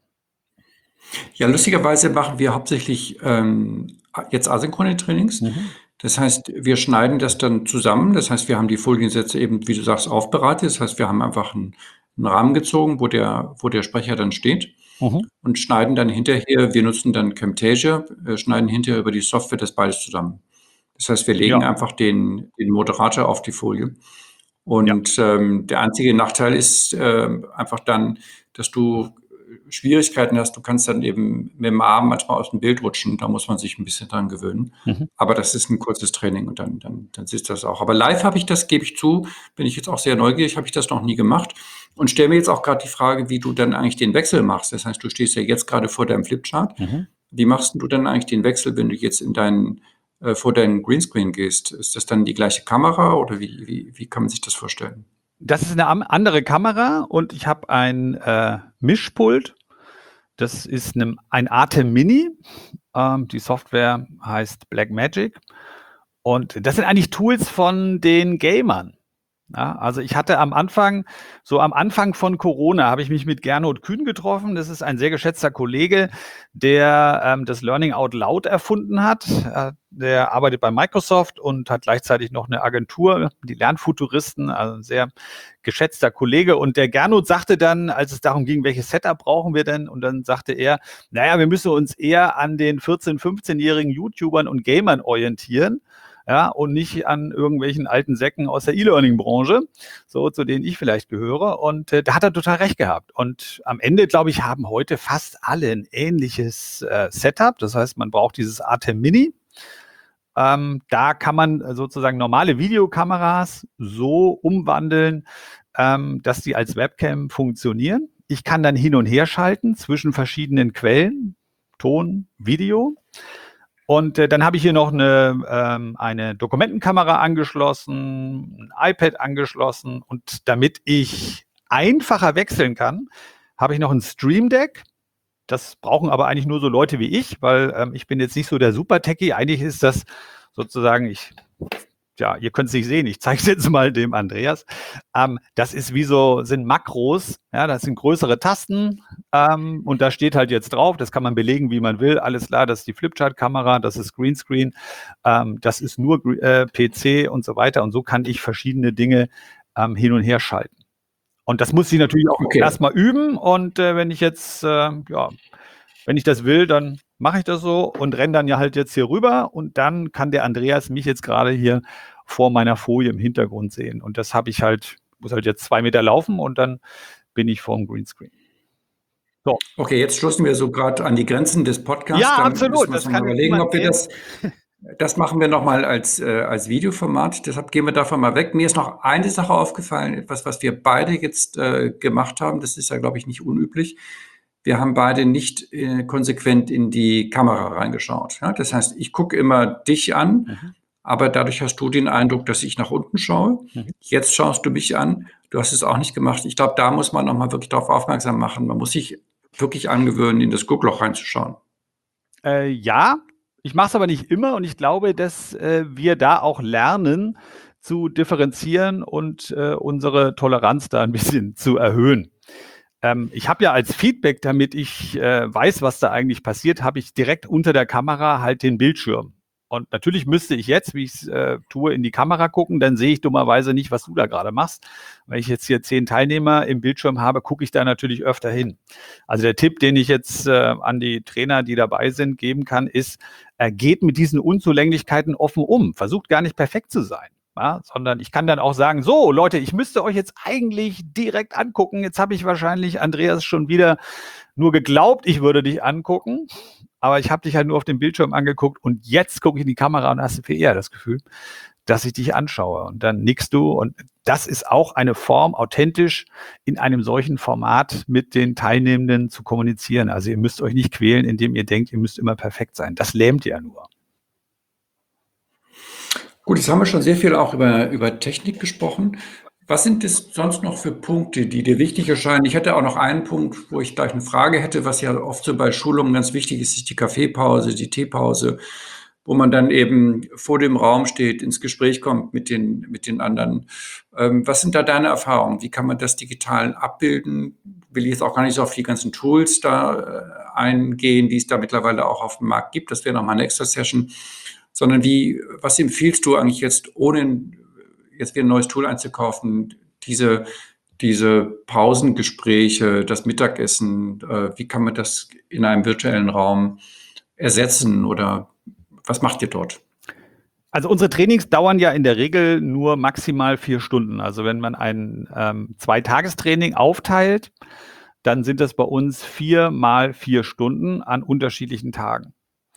Ja, lustigerweise machen wir hauptsächlich ähm, jetzt asynchrone Trainings. Mhm. Das heißt, wir schneiden das dann zusammen. Das heißt, wir haben die Foliensätze eben, wie du sagst, aufbereitet. Das heißt, wir haben einfach einen, einen Rahmen gezogen, wo der, wo der Sprecher dann steht Mhm. und schneiden dann hinterher, wir nutzen dann Camtasia, äh, schneiden hinterher über die Software das beides zusammen. Das heißt, wir legen Ja. einfach den, den Moderator auf die Folie. Ja. Und ähm, der einzige Nachteil ist äh, einfach dann, dass du Schwierigkeiten hast. Du kannst dann eben mit dem Arm manchmal aus dem Bild rutschen. Da muss man sich ein bisschen dran gewöhnen. Mhm. Aber das ist ein kurzes Training und dann, dann, dann sitzt das auch. Aber live habe ich das, gebe ich zu, bin ich jetzt auch sehr neugierig, habe ich das noch nie gemacht und stelle mir jetzt auch gerade die Frage, wie du dann eigentlich den Wechsel machst. Das heißt, du stehst ja jetzt gerade vor deinem Flipchart. Mhm. Wie machst du dann eigentlich den Wechsel, wenn du jetzt in deinen, äh, vor deinen Greenscreen gehst? Ist das dann die gleiche Kamera oder wie, wie, wie kann man sich das vorstellen? Das ist eine am- andere Kamera und ich habe ein äh, Mischpult. Das ist eine, ein Atem Mini. Ähm, die Software heißt Blackmagic. Und das sind eigentlich Tools von den Gamern. Ja, also ich hatte am Anfang, so am Anfang von Corona, habe ich mich mit Gernot Kühn getroffen. Das ist ein sehr geschätzter Kollege, der ähm, das Learning Out Loud erfunden hat. Äh, der arbeitet bei Microsoft und hat gleichzeitig noch eine Agentur, die Lernfuturisten, also ein sehr geschätzter Kollege. Und der Gernot sagte dann, als es darum ging, welches Setup brauchen wir denn? Und dann sagte er, naja, wir müssen uns eher an den vierzehn-, fünfzehnjährigen YouTubern und Gamern orientieren. Ja, und nicht an irgendwelchen alten Säcken aus der E-Learning-Branche, so zu denen ich vielleicht gehöre. Und äh, da hat er total recht gehabt. Und am Ende, glaube ich, haben heute fast alle ein ähnliches äh, Setup. Das heißt, man braucht dieses Atem Mini. Ähm, da kann man sozusagen normale Videokameras so umwandeln, ähm, dass die als Webcam funktionieren. Ich kann dann hin und her schalten zwischen verschiedenen Quellen, Ton, Video. Und äh, dann habe ich hier noch eine, ähm, eine Dokumentenkamera angeschlossen, ein iPad angeschlossen. Und damit ich einfacher wechseln kann, habe ich noch ein Stream Deck. Das brauchen aber eigentlich nur so Leute wie ich, weil ähm, ich bin jetzt nicht so der Super-Techie. Eigentlich ist das sozusagen, ich, ja, ihr könnt es nicht sehen, ich zeige es jetzt mal dem Andreas. Ähm, das ist wie so, sind Makros, ja, das sind größere Tasten ähm, und da steht halt jetzt drauf, das kann man belegen, wie man will. Alles klar, das ist die Flipchart-Kamera, das ist Greenscreen, ähm, das ist nur äh, P C und so weiter. Und so kann ich verschiedene Dinge ähm, hin und her schalten. Und das muss ich natürlich auch Okay. erstmal üben. Und äh, wenn ich jetzt, äh, ja, wenn ich das will, dann mache ich das so und renne dann ja halt jetzt hier rüber. Und dann kann der Andreas mich jetzt gerade hier vor meiner Folie im Hintergrund sehen. Und das habe ich halt, muss halt jetzt zwei Meter laufen und dann bin ich vor dem Greenscreen. So. Okay, jetzt stoßen wir so gerade an die Grenzen des Podcasts. Ja, Dann absolut. müssen wir Das uns noch kann mal jetzt überlegen, niemand ob wir sehen. das, das machen wir nochmal als, äh, als Videoformat. Deshalb gehen wir davon mal weg. Mir ist noch eine Sache aufgefallen, etwas, was wir beide jetzt äh, gemacht haben. Das ist ja, glaube ich, nicht unüblich. Wir haben beide nicht äh, konsequent in die Kamera reingeschaut. Ja? Das heißt, ich gucke immer dich an, Mhm. aber dadurch hast du den Eindruck, dass ich nach unten schaue. Mhm. Jetzt schaust du mich an. Du hast es auch nicht gemacht. Ich glaube, da muss man nochmal wirklich darauf aufmerksam machen. Man muss sich wirklich angewöhnen, in das Guckloch reinzuschauen. Äh, ja, ich mache es aber nicht immer und ich glaube, dass äh, wir da auch lernen zu differenzieren und äh, unsere Toleranz da ein bisschen zu erhöhen. Ähm, ich habe ja als Feedback, damit ich äh, weiß, was da eigentlich passiert, habe ich direkt unter der Kamera halt den Bildschirm. Und natürlich müsste ich jetzt, wie ich es äh, tue, in die Kamera gucken, dann sehe ich dummerweise nicht, was du da gerade machst. Wenn ich jetzt hier zehn Teilnehmer im Bildschirm habe, gucke ich da natürlich öfter hin. Also der Tipp, den ich jetzt äh, an die Trainer, die dabei sind, geben kann, ist, äh, geht mit diesen Unzulänglichkeiten offen um. Versucht gar nicht perfekt zu sein. Ja, sondern ich kann dann auch sagen, so Leute, ich müsste euch jetzt eigentlich direkt angucken. Jetzt habe ich wahrscheinlich, Andreas, schon wieder nur geglaubt, ich würde dich angucken. Aber ich habe dich halt nur auf dem Bildschirm angeguckt und jetzt gucke ich in die Kamera und hast du viel eher das Gefühl, dass ich dich anschaue. Und dann nickst du. Und das ist auch eine Form, authentisch in einem solchen Format mit den Teilnehmenden zu kommunizieren. Also ihr müsst euch nicht quälen, indem ihr denkt, ihr müsst immer perfekt sein. Das lähmt ja nur. Gut, jetzt haben wir schon sehr viel auch über, über Technik gesprochen. Was sind es sonst noch für Punkte, die dir wichtig erscheinen? Ich hätte auch noch einen Punkt, wo ich gleich eine Frage hätte, was ja oft so bei Schulungen ganz wichtig ist, ist die Kaffeepause, die Teepause, wo man dann eben vor dem Raum steht, ins Gespräch kommt mit den, mit den anderen. Ähm, was sind da deine Erfahrungen? Wie kann man das digital abbilden? Will ich jetzt auch gar nicht so auf die ganzen Tools da äh, eingehen, die es da mittlerweile auch auf dem Markt gibt. Das wäre nochmal eine extra Session. Sondern wie, was empfiehlst du eigentlich jetzt, ohne jetzt wieder ein neues Tool einzukaufen, diese, diese Pausengespräche, das Mittagessen, äh, wie kann man das in einem virtuellen Raum ersetzen oder was macht ihr dort? Also unsere Trainings dauern ja in der Regel nur maximal vier Stunden. Also wenn man ein ähm, Zwei-Tagestraining aufteilt, dann sind das bei uns vier mal vier Stunden an unterschiedlichen Tagen.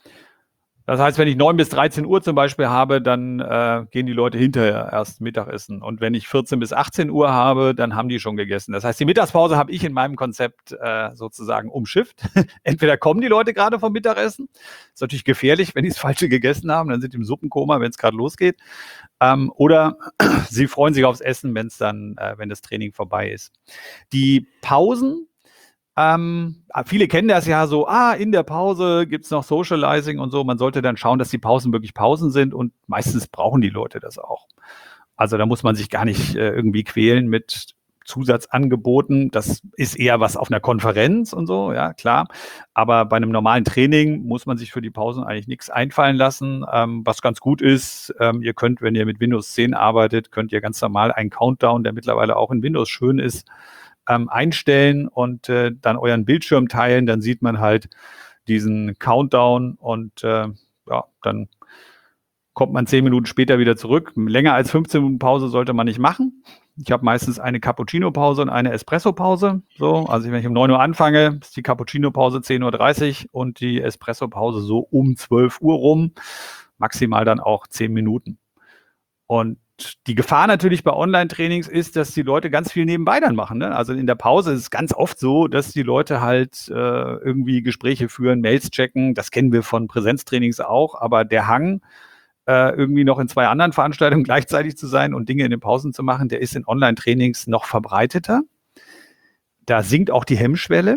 Das heißt, wenn ich neun bis dreizehn Uhr zum Beispiel habe, dann äh, gehen die Leute hinterher erst Mittagessen. Und wenn ich vierzehn bis achtzehn Uhr habe, dann haben die schon gegessen. Das heißt, die Mittagspause habe ich in meinem Konzept äh, sozusagen umschifft. Entweder kommen die Leute gerade vom Mittagessen. Ist natürlich gefährlich, wenn die das Falsche gegessen haben. Dann sind die im Suppenkoma, wenn es gerade losgeht. Ähm, oder sie freuen sich aufs Essen, wenn es dann, äh, wenn das Training vorbei ist. Die Pausen, Ähm, viele kennen das ja so, ah, in der Pause gibt's noch Socializing und so. Man sollte dann schauen, dass die Pausen wirklich Pausen sind und meistens brauchen die Leute das auch. Also da muss man sich gar nicht äh, irgendwie quälen mit Zusatzangeboten. Das ist eher was auf einer Konferenz und so, ja, klar. Aber bei einem normalen Training muss man sich für die Pausen eigentlich nichts einfallen lassen. Ähm, was ganz gut ist, ähm, ihr könnt, wenn ihr mit Windows zehn arbeitet, könnt ihr ganz normal einen Countdown, der mittlerweile auch in Windows schön ist, Ähm, einstellen und äh, dann euren Bildschirm teilen, dann sieht man halt diesen Countdown und äh, ja, dann kommt man zehn Minuten später wieder zurück. Länger als fünfzehn Minuten Pause sollte man nicht machen. Ich habe meistens eine Cappuccino-Pause und eine Espresso-Pause. So, also wenn ich um neun Uhr anfange, ist die Cappuccino-Pause zehn Uhr dreißig und die Espresso-Pause so um zwölf Uhr rum. Maximal dann auch zehn Minuten. Und die Gefahr natürlich bei Online-Trainings ist, dass die Leute ganz viel nebenbei dann machen. Ne? Also in der Pause ist es ganz oft so, dass die Leute halt äh, irgendwie Gespräche führen, Mails checken. Das kennen wir von Präsenztrainings auch. Aber der Hang, äh, irgendwie noch in zwei anderen Veranstaltungen gleichzeitig zu sein und Dinge in den Pausen zu machen, der ist in Online-Trainings noch verbreiteter. Da sinkt auch die Hemmschwelle.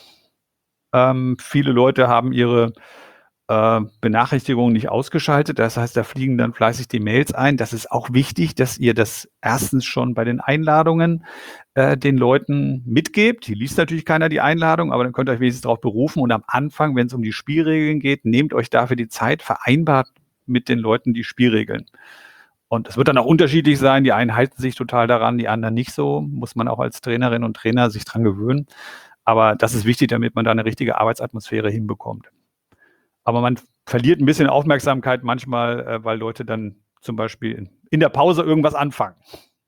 Ähm, viele Leute haben ihre Äh, Benachrichtigungen nicht ausgeschaltet. Das heißt, da fliegen dann fleißig die Mails ein. Das ist auch wichtig, dass ihr das erstens schon bei den Einladungen äh, den Leuten mitgebt. Hier liest natürlich keiner die Einladung, aber dann könnt ihr euch wenigstens darauf berufen. Und am Anfang, wenn es um die Spielregeln geht, nehmt euch dafür die Zeit, vereinbart mit den Leuten die Spielregeln. Und es wird dann auch unterschiedlich sein. Die einen halten sich total daran, die anderen nicht so. Muss man auch als Trainerin und Trainer sich dran gewöhnen. Aber das ist wichtig, damit man da eine richtige Arbeitsatmosphäre hinbekommt. Aber man verliert ein bisschen Aufmerksamkeit manchmal, äh, weil Leute dann zum Beispiel in, in der Pause irgendwas anfangen.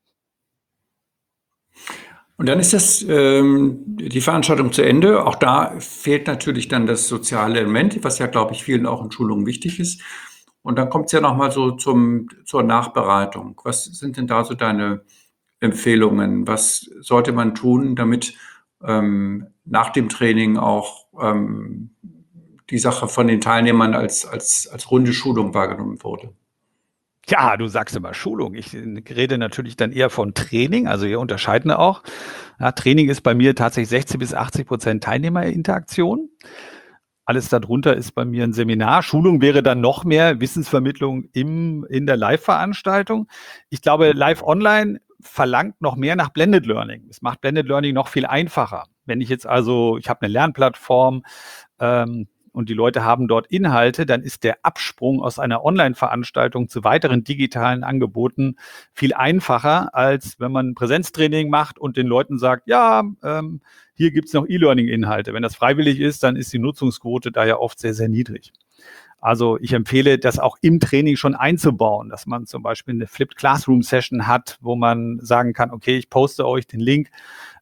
Und dann ist das ähm, die Veranstaltung zu Ende. Auch da fehlt natürlich dann das soziale Element, was ja, glaube ich, vielen auch in Schulungen wichtig ist. Und dann kommt es ja nochmal so zum, zur Nachbereitung. Was sind denn da so deine Empfehlungen? Was sollte man tun, damit ähm, nach dem Training auch ähm, die Sache von den Teilnehmern als, als, als runde Schulung wahrgenommen wurde? Ja, du sagst immer Schulung. Ich rede natürlich dann eher von Training. Also wir unterscheiden auch. Ja, Training ist bei mir tatsächlich sechzig bis achtzig Prozent Teilnehmerinteraktion. Alles darunter ist bei mir ein Seminar. Schulung wäre dann noch mehr Wissensvermittlung im, in der Live-Veranstaltung. Ich glaube, Live-Online verlangt noch mehr nach Blended Learning. Es macht Blended Learning noch viel einfacher. Wenn ich jetzt also, ich habe eine Lernplattform, ähm, und die Leute haben dort Inhalte, dann ist der Absprung aus einer Online-Veranstaltung zu weiteren digitalen Angeboten viel einfacher, als wenn man ein Präsenztraining macht und den Leuten sagt, ja, ähm, hier gibt es noch E-Learning-Inhalte. Wenn das freiwillig ist, dann ist die Nutzungsquote da ja oft sehr, sehr niedrig. Also ich empfehle, das auch im Training schon einzubauen, dass man zum Beispiel eine Flipped Classroom Session hat, wo man sagen kann, okay, ich poste euch den Link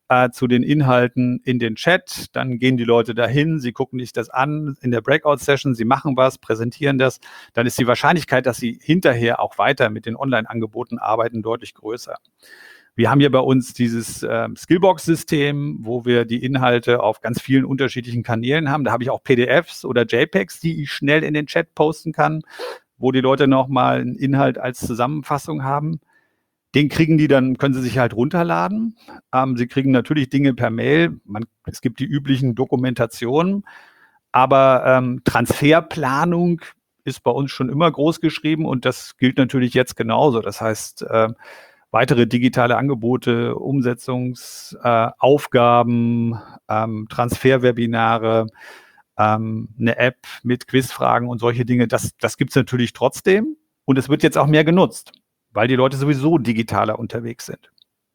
äh, zu den Inhalten in den Chat. Dann gehen die Leute dahin, sie gucken sich das an in der Breakout-Session, sie machen was, präsentieren das. Dann ist die Wahrscheinlichkeit, dass sie hinterher auch weiter mit den Online-Angeboten arbeiten, deutlich größer. Wir haben hier bei uns dieses äh, Skillbox-System, wo wir die Inhalte auf ganz vielen unterschiedlichen Kanälen haben. Da habe ich auch P D Fs oder JPEGs, die ich schnell in den Chat posten kann, wo die Leute nochmal einen Inhalt als Zusammenfassung haben. Den kriegen die dann, können sie sich halt runterladen. Ähm, sie kriegen natürlich Dinge per Mail. Man, es gibt die üblichen Dokumentationen, aber ähm, Transferplanung ist bei uns schon immer groß geschrieben und das gilt natürlich jetzt genauso. Das heißt, äh, weitere digitale Angebote, Umsetzungsaufgaben, äh, ähm, Transferwebinare, ähm, eine App mit Quizfragen und solche Dinge, das, das gibt es natürlich trotzdem und es wird jetzt auch mehr genutzt, weil die Leute sowieso digitaler unterwegs sind.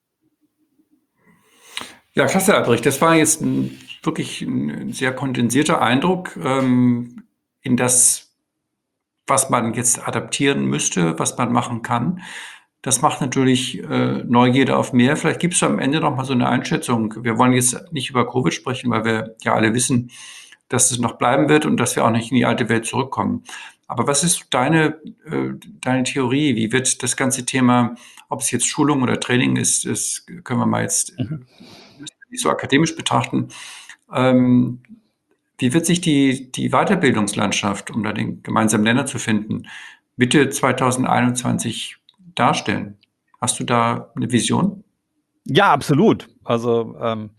Ja, klasse, Albrecht. Das war jetzt ein, wirklich ein sehr kondensierter Eindruck ähm, in das, was man jetzt adaptieren müsste, was man machen kann. Das macht natürlich äh, Neugierde auf mehr. Vielleicht gibst du am Ende noch mal so eine Einschätzung. Wir wollen jetzt nicht über Covid sprechen, weil wir ja alle wissen, dass es noch bleiben wird und dass wir auch nicht in die alte Welt zurückkommen. Aber was ist deine, äh, deine Theorie? Wie wird das ganze Thema, ob es jetzt Schulung oder Training ist, das können wir mal jetzt mhm. nicht so akademisch betrachten. Ähm, wie wird sich die, die Weiterbildungslandschaft, um da den gemeinsamen Nenner zu finden, Mitte zwanzig einundzwanzig darstellen? Hast du da eine Vision? Ja, absolut. Also ähm,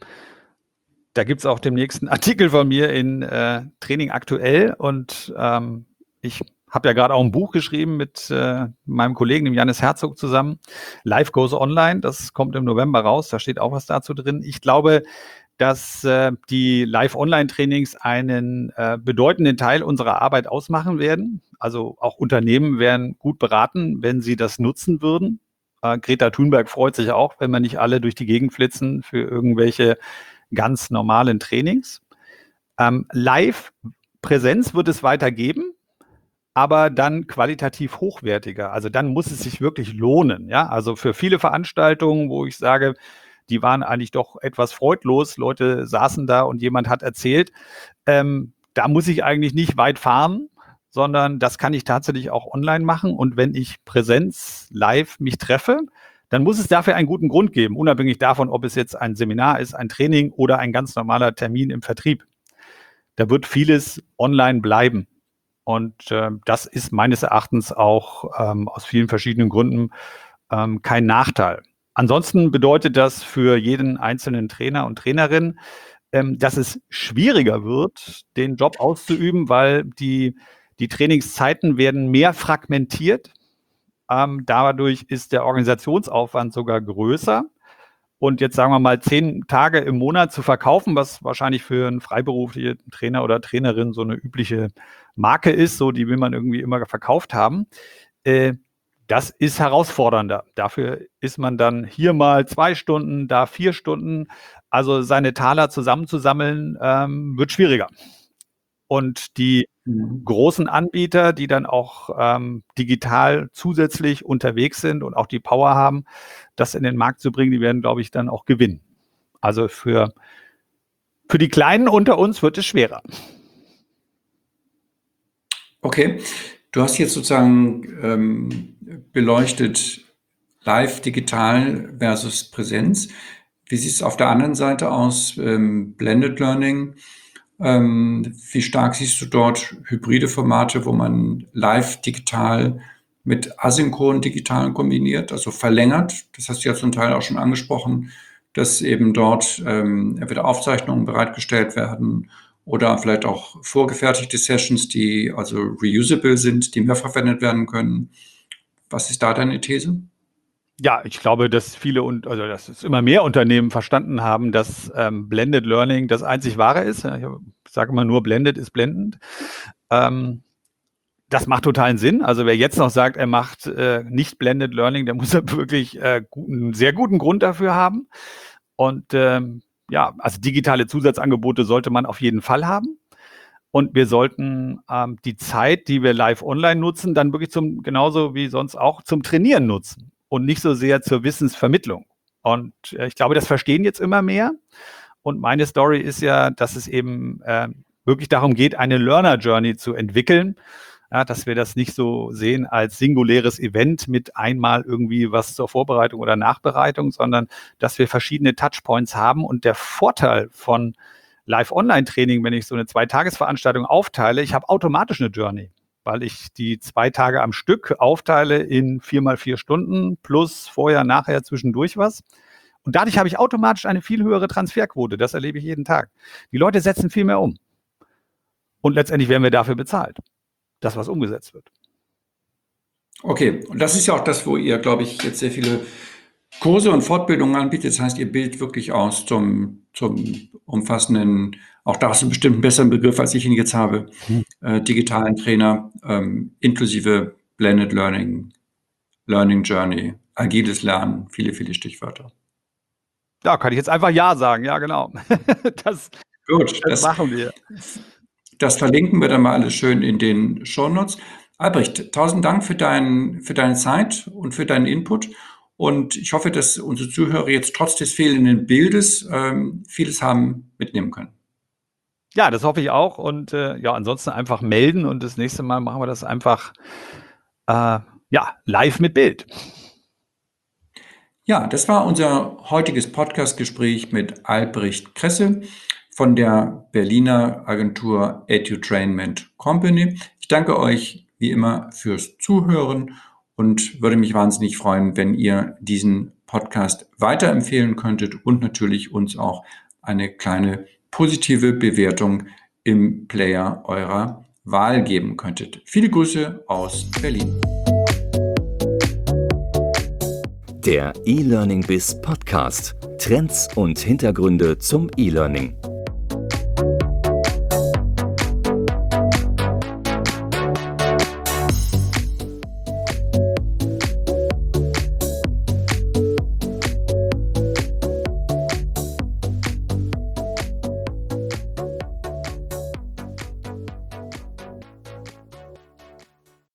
da gibt es auch demnächst einen Artikel von mir in äh, Training aktuell und ähm, ich habe ja gerade auch ein Buch geschrieben mit äh, meinem Kollegen, dem Janis Herzog zusammen. Life Goes Online, das kommt im November raus, da steht auch was dazu drin. Ich glaube, dass äh, die Live-Online-Trainings einen äh, bedeutenden Teil unserer Arbeit ausmachen werden. Also auch Unternehmen wären gut beraten, wenn sie das nutzen würden. Äh, Greta Thunberg freut sich auch, wenn wir nicht alle durch die Gegend flitzen für irgendwelche ganz normalen Trainings. Ähm, Live-Präsenz wird es weiter geben, aber dann qualitativ hochwertiger. Also dann muss es sich wirklich lohnen. Ja? Also für viele Veranstaltungen, wo ich sage, die waren eigentlich doch etwas freudlos. Leute saßen da und jemand hat erzählt, ähm, da muss ich eigentlich nicht weit fahren, sondern das kann ich tatsächlich auch online machen. Und wenn ich Präsenz live mich treffe, dann muss es dafür einen guten Grund geben, unabhängig davon, ob es jetzt ein Seminar ist, ein Training oder ein ganz normaler Termin im Vertrieb. Da wird vieles online bleiben. Und äh, das ist meines Erachtens auch ähm, aus vielen verschiedenen Gründen ähm, kein Nachteil. Ansonsten bedeutet das für jeden einzelnen Trainer und Trainerin, ähm, dass es schwieriger wird, den Job auszuüben, weil die, die Trainingszeiten werden mehr fragmentiert. Ähm, dadurch ist der Organisationsaufwand sogar größer. Und jetzt sagen wir mal, zehn Tage im Monat zu verkaufen, was wahrscheinlich für einen freiberuflichen Trainer oder Trainerin so eine übliche Marke ist, so die will man irgendwie immer verkauft haben, äh, das ist herausfordernder. Dafür ist man dann hier mal zwei Stunden, da vier Stunden. Also seine Taler zusammenzusammeln, ähm, wird schwieriger. Und die mhm. großen Anbieter, die dann auch ähm, digital zusätzlich unterwegs sind und auch die Power haben, das in den Markt zu bringen, die werden, glaube ich, dann auch gewinnen. Also für, für die Kleinen unter uns wird es schwerer. Okay, du hast jetzt sozusagen ähm, beleuchtet live, digital versus Präsenz. Wie sieht es auf der anderen Seite aus? Ähm, Blended Learning. Ähm, wie stark siehst du dort hybride Formate, wo man live digital mit asynchron digital kombiniert, also verlängert? Das hast du ja zum Teil auch schon angesprochen, dass eben dort ähm, entweder Aufzeichnungen bereitgestellt werden oder vielleicht auch vorgefertigte Sessions, die also reusable sind, die mehrfach verwendet werden können. Was ist da deine These? Ja, ich glaube, dass viele und also dass es immer mehr Unternehmen verstanden haben, dass ähm, Blended Learning das einzig Wahre ist. Ich sage immer nur, Blended ist blendend. Ähm, das macht totalen Sinn. Also wer jetzt noch sagt, er macht äh, nicht Blended Learning, der muss wirklich äh, einen sehr guten Grund dafür haben. Und ähm, ja, also digitale Zusatzangebote sollte man auf jeden Fall haben. Und wir sollten ähm, die Zeit, die wir live online nutzen, dann wirklich zum genauso wie sonst auch zum Trainieren nutzen. Und nicht so sehr zur Wissensvermittlung. Und äh, ich glaube, das verstehen jetzt immer mehr. Und meine Story ist ja, dass es eben äh, wirklich darum geht, eine Learner Journey zu entwickeln. Ja, dass wir das nicht so sehen als singuläres Event mit einmal irgendwie was zur Vorbereitung oder Nachbereitung, sondern dass wir verschiedene Touchpoints haben. Und der Vorteil von Live-Online-Training, wenn ich so eine Zweitagesveranstaltung aufteile, ich habe automatisch eine Journey, weil ich die zwei Tage am Stück aufteile in vier mal vier Stunden plus vorher, nachher, zwischendurch was. Und dadurch habe ich automatisch eine viel höhere Transferquote. Das erlebe ich jeden Tag. Die Leute setzen viel mehr um. Und letztendlich werden wir dafür bezahlt. Das, was umgesetzt wird. Okay, und das ist ja auch das, wo ihr, glaube ich, jetzt sehr viele Kurse und Fortbildungen anbietet. Das heißt, ihr bildet wirklich aus zum, zum umfassenden, auch da hast du bestimmt einen besseren Begriff, als ich ihn jetzt habe, hm. äh, digitalen Trainer, ähm, inklusive Blended Learning, Learning Journey, agiles Lernen, viele, viele Stichwörter. Ja, kann ich jetzt einfach Ja sagen. Ja, genau. das, Gut, das, das machen wir. Das verlinken wir dann mal alles schön in den Shownotes. Albrecht, tausend Dank für, dein, für deine Zeit und für deinen Input. Und ich hoffe, dass unsere Zuhörer jetzt trotz des fehlenden Bildes ähm, vieles haben mitnehmen können. Ja, das hoffe ich auch. Und äh, ja, ansonsten einfach melden. Und das nächste Mal machen wir das einfach äh, ja, live mit Bild. Ja, das war unser heutiges Podcast-Gespräch mit Albrecht Kresse von der Berliner Agentur Edutrainment Company. Ich danke euch wie immer fürs Zuhören und würde mich wahnsinnig freuen, wenn ihr diesen Podcast weiterempfehlen könntet und natürlich uns auch eine kleine positive Bewertung im Player eurer Wahl geben könntet. Viele Grüße aus Berlin. Der E-Learning Biz Podcast. Trends und Hintergründe zum E-Learning.